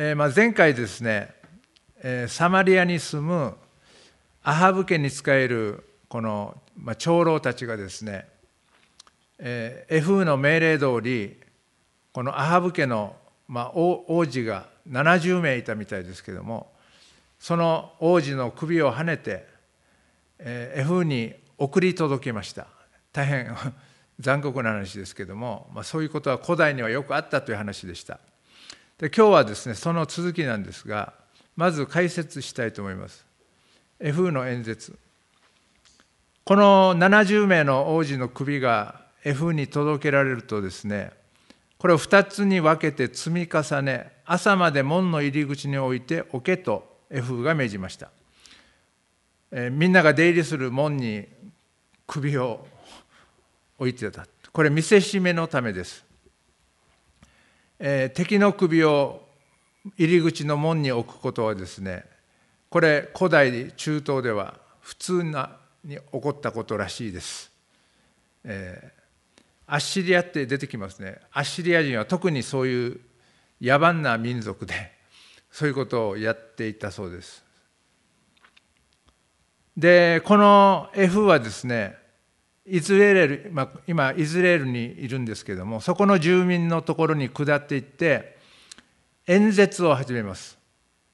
前回ですね、サマリアに住むアハブ家に仕えるこの長老たちがですね、エフの命令通り、このアハブ家の王子が70名いたみたいですけれども、その王子の首をはねて、エフに送り届けました。大変残酷な話ですけれども、そういうことは古代にはよくあったという話でした。で、今日はですね、その続きなんですが、まず解説したいと思います。エフの演説。この70名の王子の首がエフに届けられるとですね、これを2つに分けて積み重ね、朝まで門の入り口に置いておけとエフが命じました。みんなが出入りする門に首を置いてた。これ見せしめのためです。敵の首を入り口の門に置くことはですね、これ古代中東では普通に起こったことらしいです。アッシリアって出てきますね。アッシリア人は特にそういう野蛮な民族で、そういうことをやっていたそうです。で、このエフはですね、今イスラエルにいるんですけれども、そこの住民のところに下っていって演説を始めます。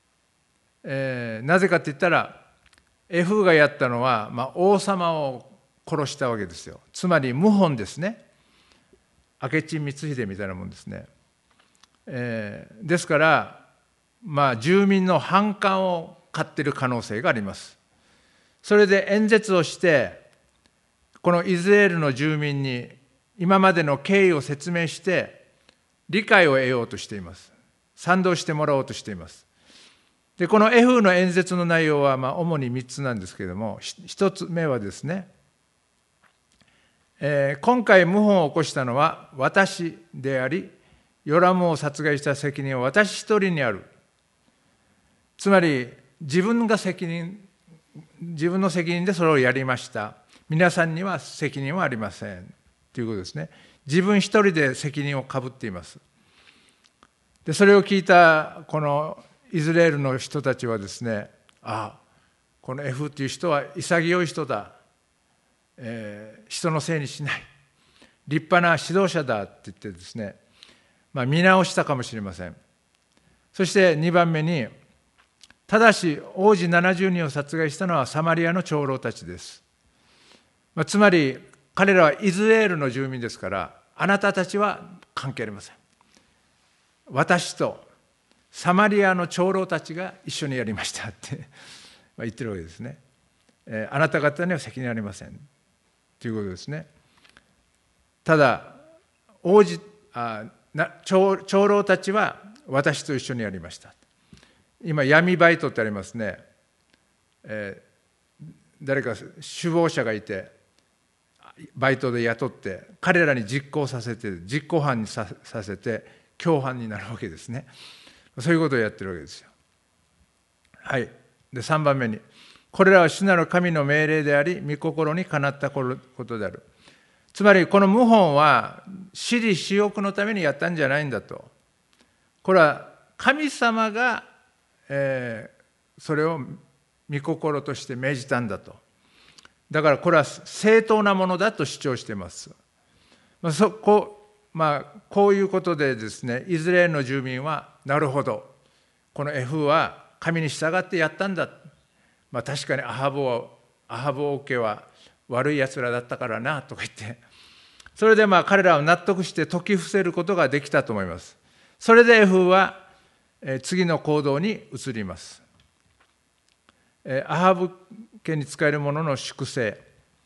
なぜかって言ったら、エフがやったのは、王様を殺したわけですよ。つまり謀反ですね。明智光秀みたいなもんですね。ですから、住民の反感を買っている可能性があります。それで演説をして、このイスラエルの住民に今までの経緯を説明して理解を得ようとしています。賛同してもらおうとしています。で、このエフの演説の内容は主に3つなんですけれども、1つ目はですね、今回謀反を起こしたのは私であり、ヨラムを殺害した責任は私一人にある。つまり自分の責任でそれをやりました。皆さんには責任はありませんということですね。自分一人で責任をかぶっています。で、それを聞いたこのイスラエルの人たちはですね、このエフという人は潔い人だ、人のせいにしない、立派な指導者だって言ってですね、見直したかもしれません。そして2番目に、ただし王子70人を殺害したのはサマリアの長老たちです。つまり彼らはイスラエルの住民ですから、あなたたちは関係ありません。私とサマリアの長老たちが一緒にやりましたって言ってるわけですね。あなた方には責任ありませんということですね。ただ長老たちは私と一緒にやりました。今闇バイトってありますね。誰か首謀者がいてバイトで雇って彼らに実行させて、実行犯にさせて共犯になるわけですね。そういうことをやってるわけですよ。はい。で、3番目に、これらは主なる神の命令であり、御心にかなったことである。つまりこの謀反は私利私欲のためにやったんじゃないんだと。これは神様が、それを御心として命じたんだと。だからこれは正当なものだと主張しています。こういうことでですね、イスラエルの住民は、なるほど、このエフは神に従ってやったんだ。確かにアハブ王家は悪い奴らだったからなとか言って、それで彼らは納得して説き伏せることができたと思います。それでエフは次の行動に移ります。アハブ家に仕える者の粛清。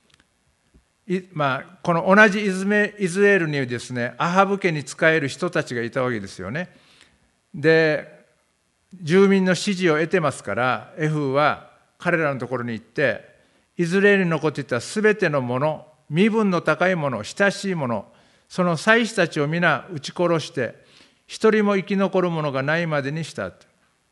この同じイスラエルにですね、アハブ家に仕える人たちがいたわけですよね。で、住民の支持を得てますから、エフは彼らのところに行って、イスラエルに残っていたすべてのもの、身分の高いもの、親しいもの、その祭司たちを皆撃ち殺して、一人も生き残るものがないまでにした。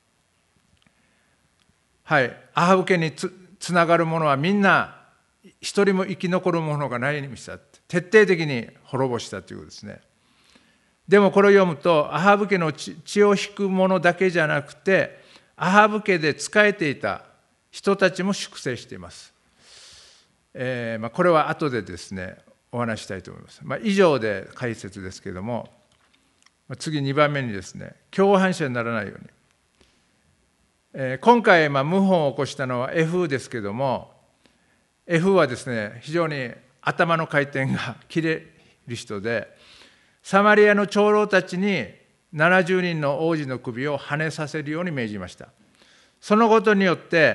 はい、アハブ家につながるものはみんな一人も生き残るものがないようにした。徹底的に滅ぼしたということですね。 でもこれを読むと、アハブ家の血を引く者だけじゃなくて、アハブ家で仕えていた人たちも粛清しています。これは後でですね、お話したいと思います。以上で解説ですけれども、次2番目にですね、共犯者にならないように。今回、謀反を起こしたのはエフーですけれども、エフーはですね、非常に頭の回転が切れる人で、サマリアの長老たちに70人の王子の首をはねさせるように命じました。そのことによって、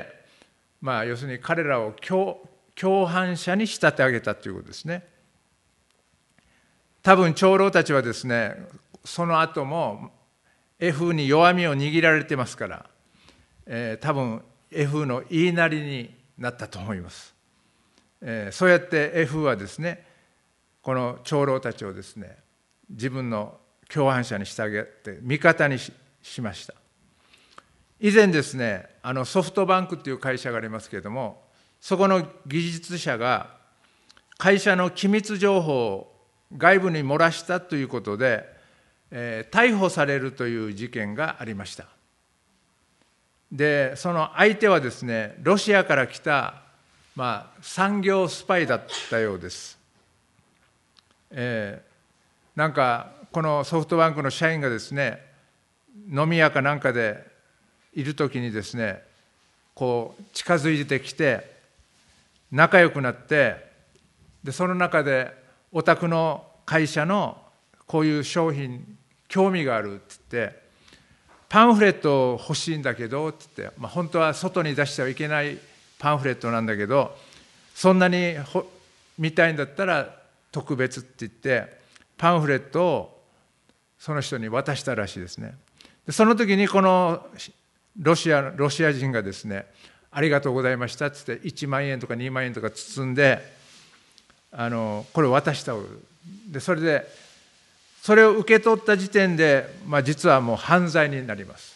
要するに彼らを共犯者に仕立て上げたということですね。多分長老たちはですね、その後もエフーに弱みを握られてますから、多分エフーの言いなりになったと思います。そうやってエフーはですね、この長老たちをですね、自分の共犯者にしてあげて味方に しました。以前ですね、ソフトバンクという会社がありますけれども、そこの技術者が会社の機密情報を外部に漏らしたということで、逮捕されるという事件がありました。で、その相手はですね、ロシアから来た、産業スパイだったようです。なんかこのソフトバンクの社員がですね、飲み屋かなんかでいるときにですね、こう近づいてきて仲良くなって、でその中でお宅の会社のこういう商品興味があるって言って、パンフレット欲しいんだけどって言って、本当は外に出してはいけないパンフレットなんだけど、そんなに見たいんだったら特別って言ってパンフレットをその人に渡したらしいですね。でその時にこのロシア人がですね、ありがとうございましたって言って1万円とか2万円とか包んでこれを渡した。でそれを受け取った時点で、実はもう犯罪になります。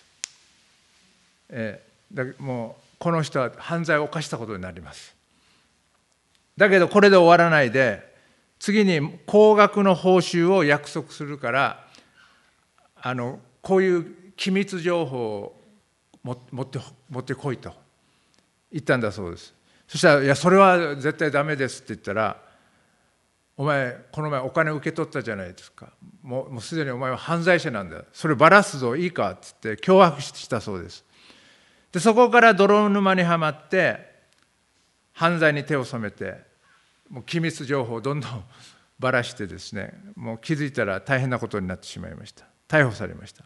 もうこの人は犯罪を犯したことになります。だけどこれで終わらないで、次に高額の報酬を約束するから、こういう機密情報を持ってこいと言ったんだそうです。そしたら、いやそれは絶対ダメですって言ったら、お前この前お金受け取ったじゃないですか、もうすでにお前は犯罪者なんだ、そればらすぞいいかって言って脅迫したそうです。でそこから泥沼にはまって犯罪に手を染めて、もう機密情報をどんどんばらしてですね、もう気づいたら大変なことになってしまいました。逮捕されました。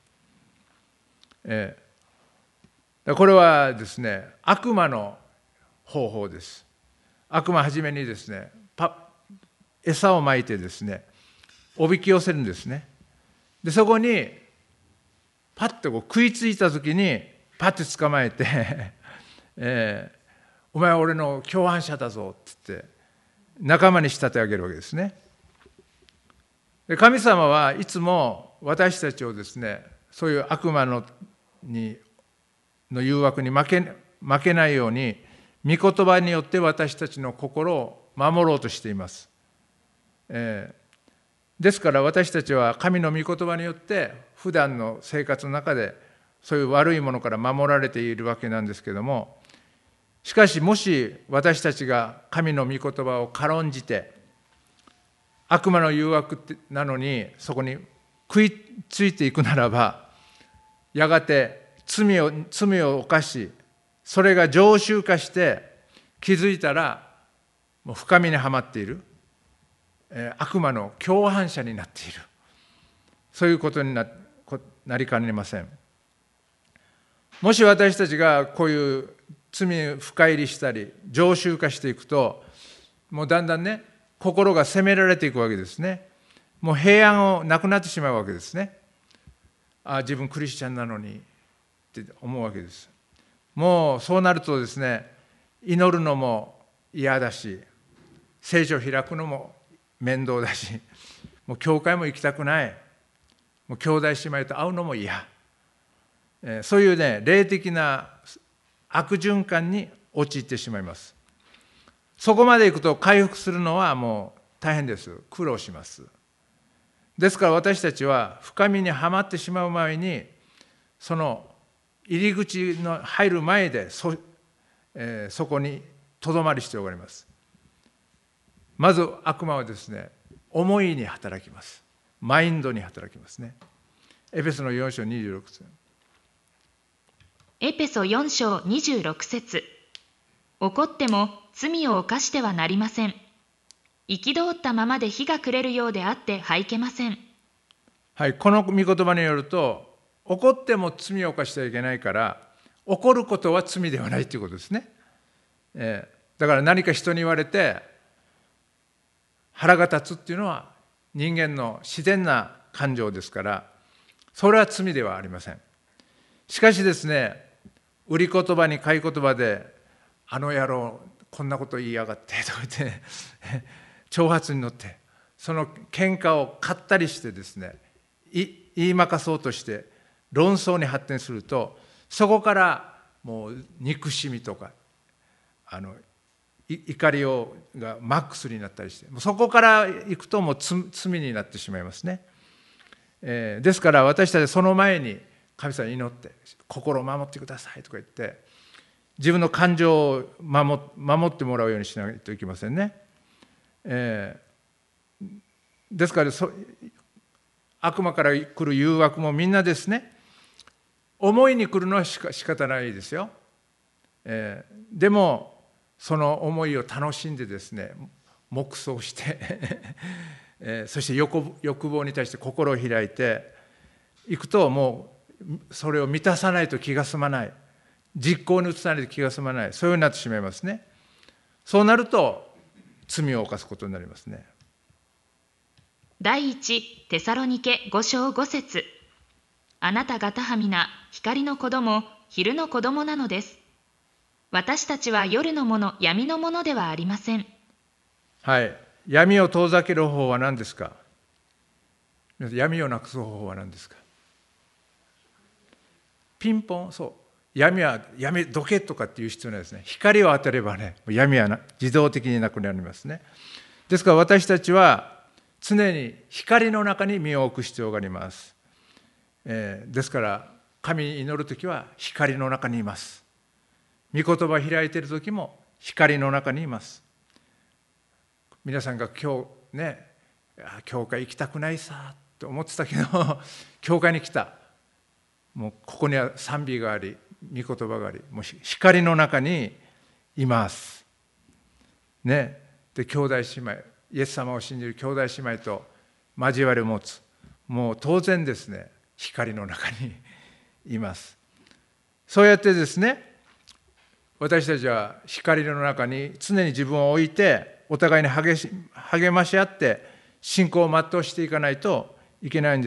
これはですね、悪魔の方法です。悪魔はじめにですね、餌をまいてですね、おびき寄せるんですね。でそこにパッと食いついた時にパッと捕まえてお前は俺の共犯者だぞって言って仲間に仕立て上げるわけですね。で神様はいつも私たちをですね、そういう悪魔の誘惑に負けないように、御言葉によって私たちの心を守ろうとしています。ですから私たちは神の御言葉によって普段の生活の中でそういう悪いものから守られているわけなんですけども、しかしもし私たちが神の御言葉を軽んじて、悪魔の誘惑なのにそこに食いついていくならば、やがて罪を犯し、それが常習化して気づいたらもう深みにはまっている、悪魔の共犯者になっている、そういうことになりかねません。もし私たちがこういう罪深入りしたり常習化していくと、もうだんだんね、心が責められていくわけですね。もう平安をなくなってしまうわけですね。自分クリスチャンなのにって思うわけです。もうそうなるとですね、祈るのも嫌だし、聖書を開くのも面倒だし、もう教会も行きたくない、もう兄弟姉妹と会うのも嫌、そういうね、霊的な悪循環に陥ってしまいます。そこまで行くと回復するのはもう大変です。苦労します。 ですから私たちは深みにはまってしまう前に、その入り口の入る前でそこにとどまる必要があります。まず悪魔はですね、思いに働きます。マインドに働きますね。エペソの4章26節。 エペソ4章26節。怒っても罪を犯してはなりません。憤ったままで日が暮れるようであってはいけません。 はい、この御言葉によると、怒っても罪を犯してはいけないから、怒ることは罪ではないということですね。だから何か人に言われて腹が立つっていうのは人間の自然な感情ですから、それは罪ではありません。しかしですね、売り言葉に買い言葉で、あの野郎こんなこと言いやがってとか言ってね挑発に乗って、その喧嘩を買ったりしてですね、言いまかそうとして論争に発展すると、そこからもう憎しみとか怒りがマックスになったりして、そこから行くともう罪になってしまいますね。ですから私たちはその前に神様に祈って、心を守ってくださいとか言って、自分の感情を守ってもらうようにしないといけませんね。ですから悪魔から来る誘惑もみんなですね、思いに来るのは仕方ないですよ。でもその思いを楽しんでですね、黙想してそして欲望に対して心を開いていくと、もうそれを満たさないと気が済まない、実行に移さないと気が済まない、そういうようになってしまいますね。そうなると罪を犯すことになりますね。 第一テサロニケ5章5節。あなた方は皆光の子供、昼の子供なのです。私たちは夜のもの、闇のものではありません。 はい、闇を遠ざける方法は何ですか？闇をなくす方法は何ですか？ピンポン、そう、闇どけとかっていう必要ないですね。光を当てればね、闇は自動的になくなりますね。ですから私たちは常に光の中に身を置く必要があります。ですから神に祈るときは光の中にいます。御言葉を開いているときも光の中にいます。皆さんが今日ね、教会行きたくないさと思ってたけど教会に来た。もうここには賛美があり、御言葉があり、もう光の中にいますね。で、兄弟姉妹、イエス様を信じる兄弟姉妹と交わりを持つ、もう当然ですね、光の中にいます。そうやってですね、私たちは光の中に常に自分を置いて、お互いに励まし合って信仰を全うしていかないといけないんです。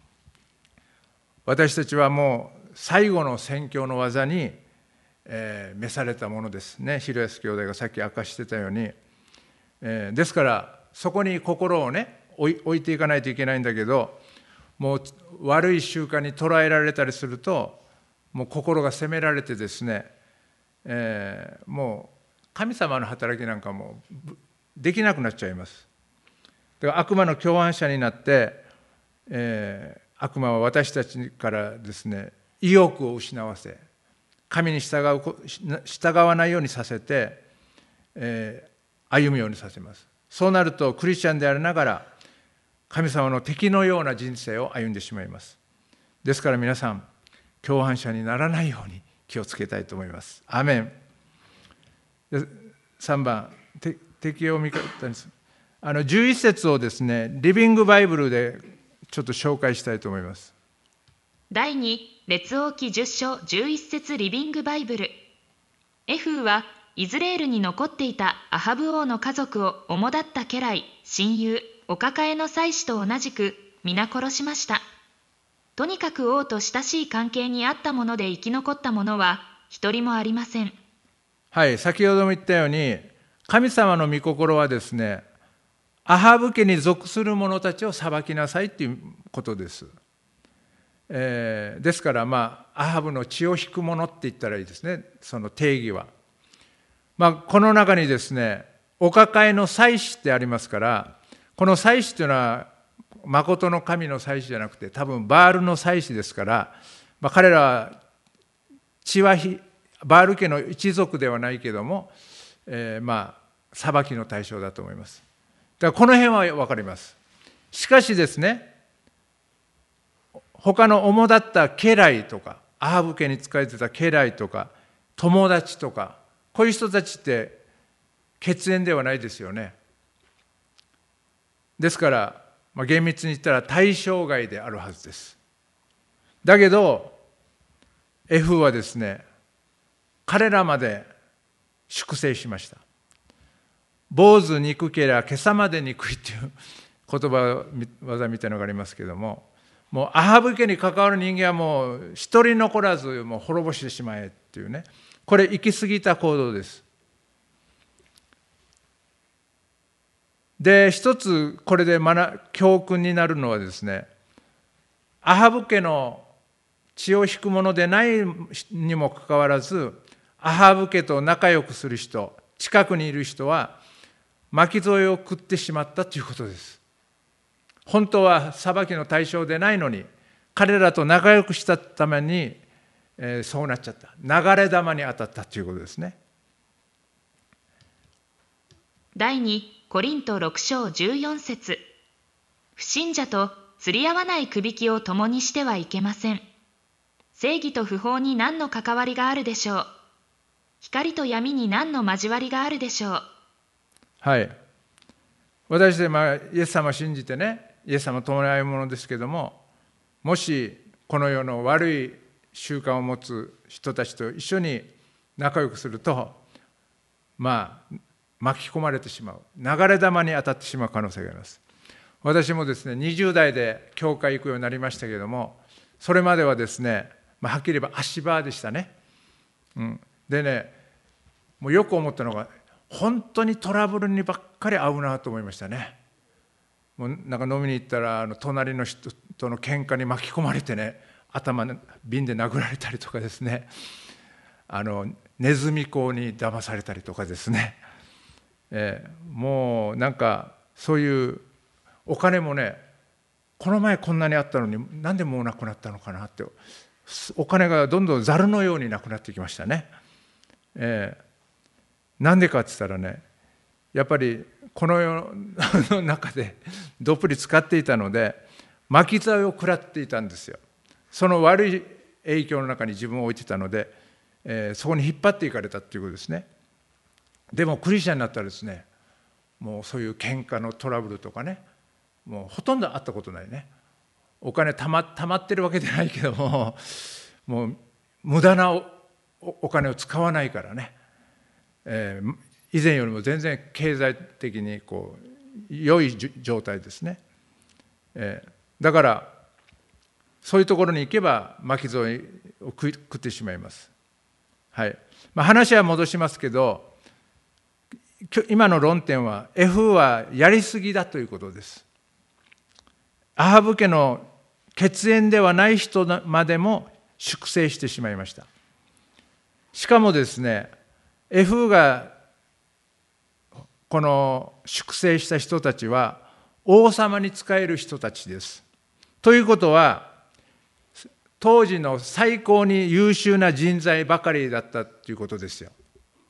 私たちはもう最後の宣教の技に、召されたものですね。広安兄弟がさっき明かしてたように、ですからそこに心をね置いていかないといけないんだけど、もう悪い習慣に捉えられたりすると、もう心が責められてですね、もう神様の働きなんかもできなくなっちゃいます。だから悪魔の共犯者になって、悪魔は私たちからですね、意欲を失わせ、神に従わないようにさせて、歩むようにさせます。そうなるとクリスチャンでありながら神様の敵のような人生を歩んでしまいます。ですから皆さん、共犯者にならないように気をつけたいと思います。アーメン。3番、敵を味方にする。11節をですね、リビングバイブルでちょっと紹介したいと思います。 第2列王記10章11節リビングバイブル。エフーはイズレールに残っていたアハブ王の家族を主だった家来、親友、お抱えの妻子と同じく皆殺しました。とにかく王と親しい関係にあったもので生き残った者は一人もありません。 はい、先ほども言ったように、神様の御心はですね、アハブ家に属する者たちを裁きなさいということです。ですから、アハブの血を引く者って言ったらいいですね、その定義は。この中にですね、お抱えの妻子ってありますから、この妻子というのは誠の神の祭司じゃなくて、多分バールの祭司ですから、彼らは血はバール家の一族ではないけども、裁きの対象だと思います。だからこの辺は分かります。しかしですね、他の主だった家来とか、アハブ家に仕えてた家来とか、友達とか、こういう人たちって血縁ではないですよね。ですから、厳密に言ったら対象外であるはずです。だけど、エフはですね、彼らまで粛清しました。坊主憎けりゃ今朝まで憎いっていう言葉技みたいなのがありますけども、もうアハブ家に関わる人間はもう一人残らずもう滅ぼしてしまえっていうね、これ行き過ぎた行動です。で、一つこれで教訓になるのはですね、アハブ家の血を引くものでないにもかかわらず、アハブ家と仲良くする人、近くにいる人は巻き添えを食ってしまったということです。本当は裁きの対象でないのに、彼らと仲良くしたために、そうなっちゃった。流れ弾に当たったということですね。 第2コリント6章14節、不信者と釣り合わないくびきを共にしてはいけません。正義と不法に何の関わりがあるでしょう。光と闇に何の交わりがあるでしょう。 はい。私でイエス様を信じてね、イエス様と共に歩むものですけども、もしこの世の悪い習慣を持つ人たちと一緒に仲良くすると、巻き込まれてしまう、流れ弾に当たってしまう可能性があります。私もですね、20代で教会行くようになりましたけれども、それまではですね、はっきり言えば足場でしたね。でね、もうよく思ったのが、本当にトラブルにばっかり合うなと思いましたね。もうなんか飲みに行ったら、隣の人との喧嘩に巻き込まれてね、頭瓶で殴られたりとかですね、ネズミ講に騙されたりとかですね、もうなんかそういうお金もね、この前こんなにあったのになんでもうなくなったのかなって、お金がどんどんザルのようになくなってきましたね。なんでかって言ったらね、やっぱりこの世の中でどっぷり使っていたので、巻き添えを食らっていたんですよ。その悪い影響の中に自分を置いてたので、そこに引っ張っていかれたっていうことですね。でもクリスチャンになったらですね、もうそういう喧嘩のトラブルとかね、もうほとんどあったことないね。お金たまってるわけじゃないけども、もう無駄な お金を使わないからね、以前よりも全然経済的に良い状態ですね。だからそういうところに行けば巻き添えを食ってしまいます。はい。話は戻しますけど、今の論点は F はやりすぎだということです。アハブ家の血縁ではない人までも粛清してしまいました。しかもですね、F がこの粛清した人たちは王様に仕える人たちです。ということは、当時の最高に優秀な人材ばかりだったということですよ。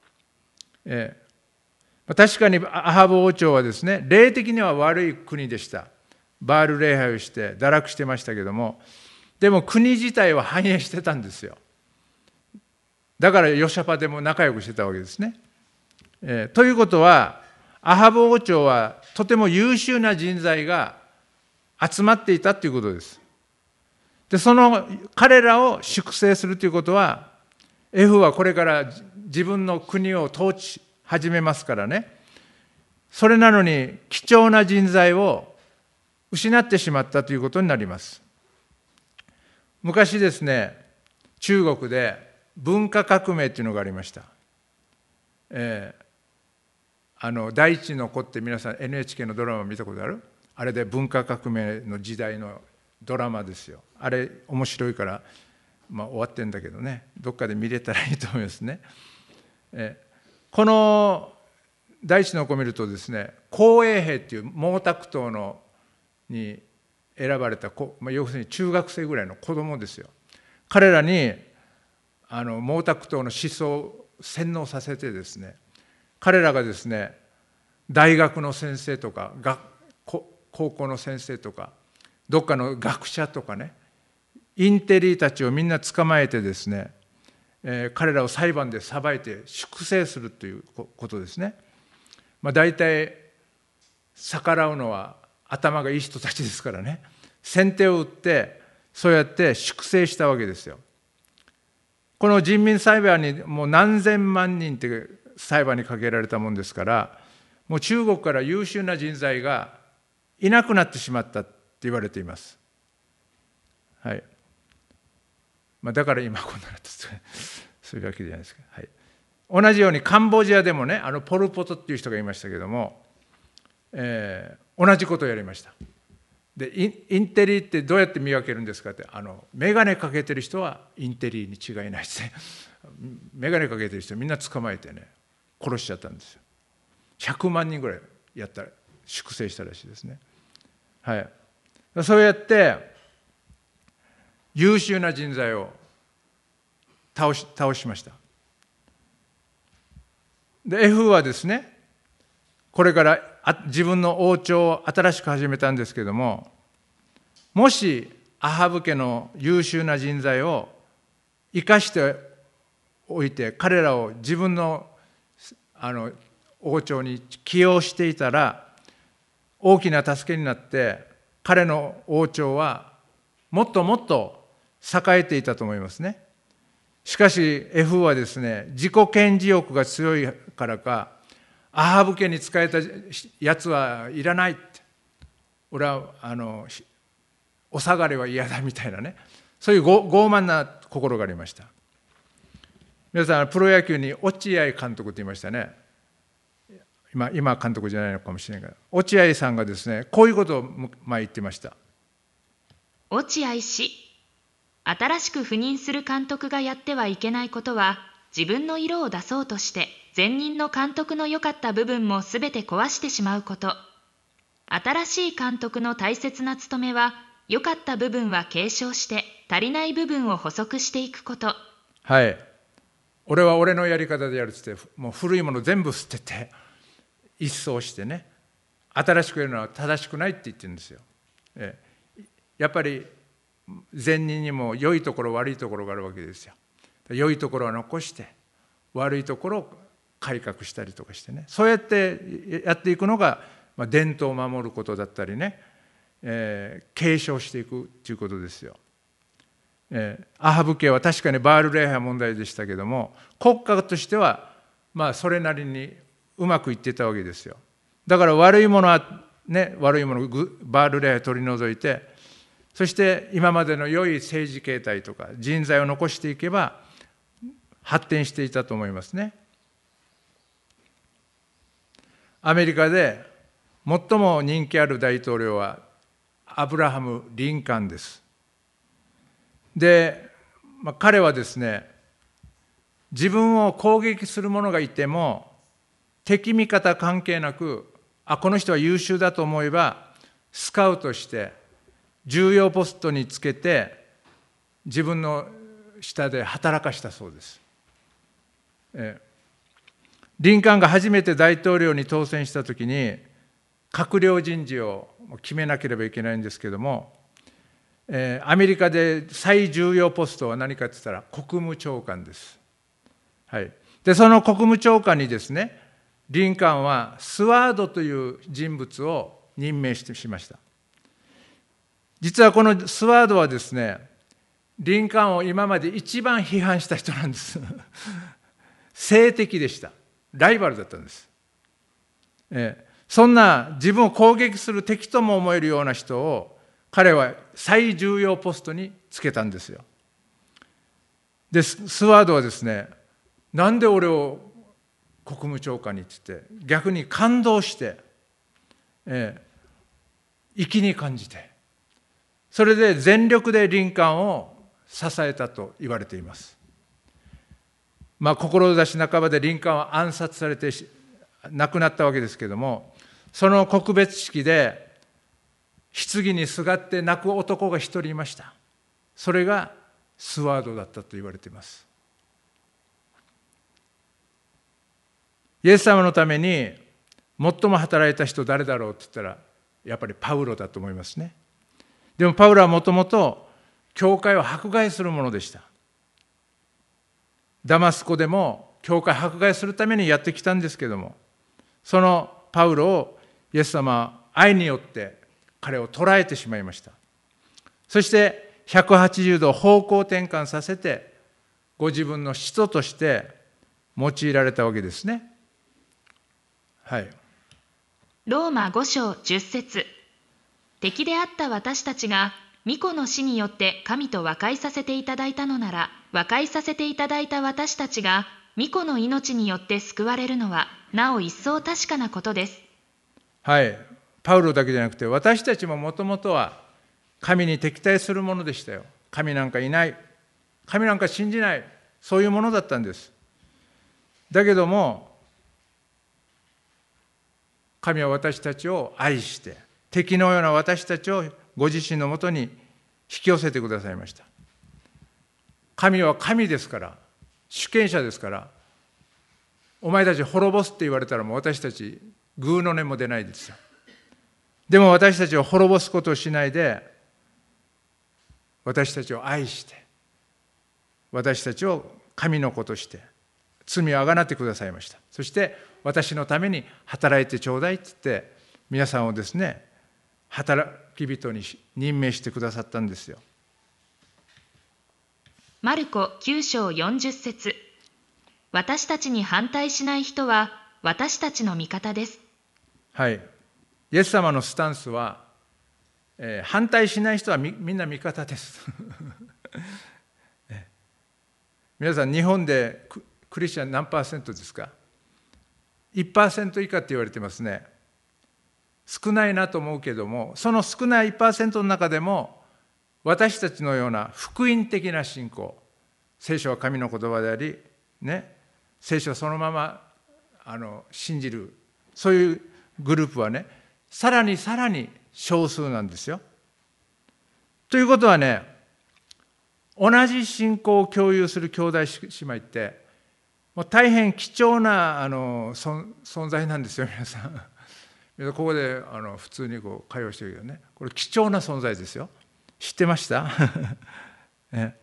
確かにアハブ王朝はですね、霊的には悪い国でした。バール礼拝をして堕落してましたけども、でも国自体は繁栄してたんですよ。だからヨシャパでも仲良くしてたわけですね。ということは、アハブ王朝はとても優秀な人材が集まっていたということです。で、その彼らを粛清するということは、F はこれから自分の国を統治始めますからね。それなのに貴重な人材を失ってしまったということになります。昔ですね、中国で文化革命というのがありました。第一の子って皆さん NHK のドラマ見たことある？あれで文化革命の時代のドラマですよ。あれ面白いから、終わってんだけどね、どっかで見れたらいいと思いますね。この第一の子を見るとですね、紅衛兵っていう毛沢東に選ばれた要するに中学生ぐらいの子供ですよ。彼らに毛沢東の思想を洗脳させてですね、彼らがですね、大学の先生とか高校の先生とかどっかの学者とかね、インテリたちをみんな捕まえてですね、彼らを裁判で裁いて粛清するということですね。大体逆らうのは頭がいい人たちですからね、先手を打ってそうやって粛清したわけですよ。この人民裁判にもう何千万人って裁判にかけられたもんですから、もう中国から優秀な人材がいなくなってしまったって言われています。はい。だから今こんなのそういうわけじゃないですか。はい。同じようにカンボジアでもね、ポル・ポトっていう人がいましたけども、同じことをやりました。で、インテリってどうやって見分けるんですかって、眼鏡かけてる人はインテリに違いないですね。眼鏡かけてる人みんな捕まえてね、殺しちゃったんですよ。100万人ぐらいやったら粛清したらしいですね。はい。そうやって優秀な人材を倒しました。で、F はですね、これから自分の王朝を新しく始めたんですけども、もしアハブ家の優秀な人材を生かしておいて、彼らを自分の王朝に起用していたら、大きな助けになって、彼の王朝はもっともっと栄えていたと思いますね。しかし F はですね、自己顕示欲が強いからか、アハブ家に仕えたやつはいらないって、俺はお下がりは嫌だみたいなね、そういう傲慢な心がありました。皆さん、プロ野球に落合監督って言いましたね。今監督じゃないのかもしれないけど、落合さんがですね、こういうことを前言ってました。 落合氏、新しく赴任する監督がやってはいけないことは、自分の色を出そうとして前任の監督の良かった部分もすべて壊してしまうこと。新しい監督の大切な務めは、良かった部分は継承して足りない部分を補足していくこと。 はい。俺は俺のやり方でやるっつって、もう古いもの全部捨てて一掃してね、新しくやるのは正しくないって言ってるんですよ。やっぱり前任にも良いところ悪いところがあるわけですよ。良いところは残して悪いところを改革したりとかしてね、そうやってやっていくのが伝統を守ることだったりね、継承していくということですよ。アハブ家は確かにバール礼拝問題でしたけども、国家としてはそれなりにうまくいってたわけですよ。だから悪いものはね、悪いものバール礼拝取り除いて、そして今までの良い政治形態とか人材を残していけば発展していたと思いますね。アメリカで最も人気ある大統領はアブラハム・リンカーンです。で、彼はですね、自分を攻撃する者がいても敵味方関係なく、この人は優秀だと思えばスカウトして重要ポストにつけて自分の下で働かしたそうです。リンカーンが初めて大統領に当選したときに閣僚人事を決めなければいけないんですけども、アメリカで最重要ポストは何かって言ったら国務長官です。はい。で、その国務長官にですね、リンカーンはスワードという人物を任命しました。実はこのスワードはですね、リンカーンを今まで一番批判した人なんです。政敵でした。ライバルだったんです。そんな自分を攻撃する敵とも思えるような人を彼は最重要ポストにつけたんですよ。で、スワードはですね、なんで俺を国務長官にって言って逆に感動して、粋に感じて、それで全力でリンカーンを支えたと言われています。志半ばでリンカーンは暗殺されて亡くなったわけですけれども、その告別式で棺にすがって泣く男が一人いました。それがスワードだったと言われています。イエス様のために最も働いた人誰だろうって言ったら、やっぱりパウロだと思いますね。でもパウロはもともと教会を迫害するものでした。ダマスコでも教会を迫害するためにやってきたんですけども、そのパウロをイエス様は愛によって彼を捕らえてしまいました。そして180度方向転換させて、ご自分の使徒として用いられたわけですね。はい。 ローマ5章10節。敵であった私たちが御子の死によって神と和解させていただいたのなら、和解させていただいた私たちが御子の命によって救われるのはなお一層確かなことです。 はい。パウロだけじゃなくて、私たちももともとは神に敵対するものでしたよ。神なんかいない。神なんか信じない。そういうものだったんです。だけども、神は私たちを愛して、敵のような私たちをご自身のもとに引き寄せてくださいました。神は神ですから、主権者ですから、お前たち滅ぼすって言われたらもう私たちグーの音も出ないですよ。でも私たちを滅ぼすことをしないで、私たちを愛して、私たちを神の子として罪をあがなってくださいました。そして私のために働いてちょうだいって言って皆さんをですね、働き人に任命してくださったんですよ。 マルコ9章40節。私たちに反対しない人は私たちの味方です。 はい。イエス様のスタンスは、反対しない人はみんな味方です皆さん、日本でクリスチャン何%ですか？ 1% 以下って言われてますね。少ないなと思うけども、その少ない 1% の中でも私たちのような福音的な信仰、聖書は神の言葉であり、ね、聖書をそのまま信じる、そういうグループはね、さらに少数なんですよ。ということはね、同じ信仰を共有する兄弟姉妹ってもう大変貴重な存在なんですよ。皆さんここで普通にこう会話してるけどね、これ貴重な存在ですよ。知ってましたね。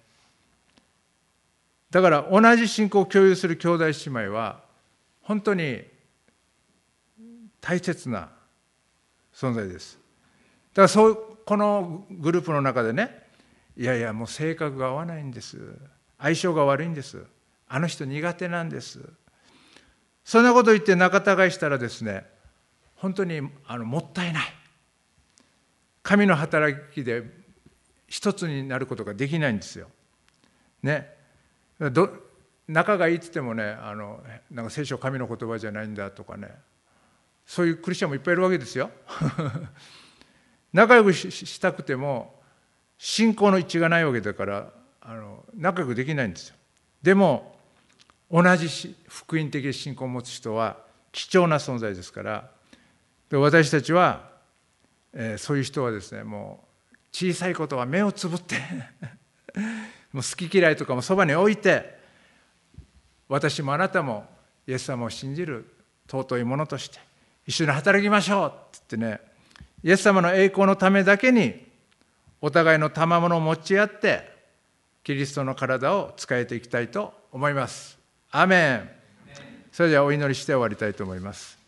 だから同じ信仰を共有する兄弟姉妹は本当に大切な存在です。だからこのグループの中でね、いやいやもう性格が合わないんです、相性が悪いんです、あの人苦手なんです、そんなこと言って仲違いしたらですね、本当にもったいない。神の働きで一つになることができないんですよ。ね、仲がいいって言ってもね、なんか聖書神の言葉じゃないんだとかね、そういうクリスチャンもいっぱいいるわけですよ仲良くしたくても信仰の一致がないわけだから仲良くできないんですよ。でも同じ福音的信仰を持つ人は貴重な存在ですから、で私たちは、そういう人はですね、もう小さいことは目をつぶってもう好き嫌いとかもそばに置いて、私もあなたもイエス様を信じる尊いものとして一緒に働きましょうって言ってね、イエス様の栄光のためだけにお互いの賜物を持ち合ってキリストの体を使えていきたいと思います。アーメン。それではお祈りして終わりたいと思います。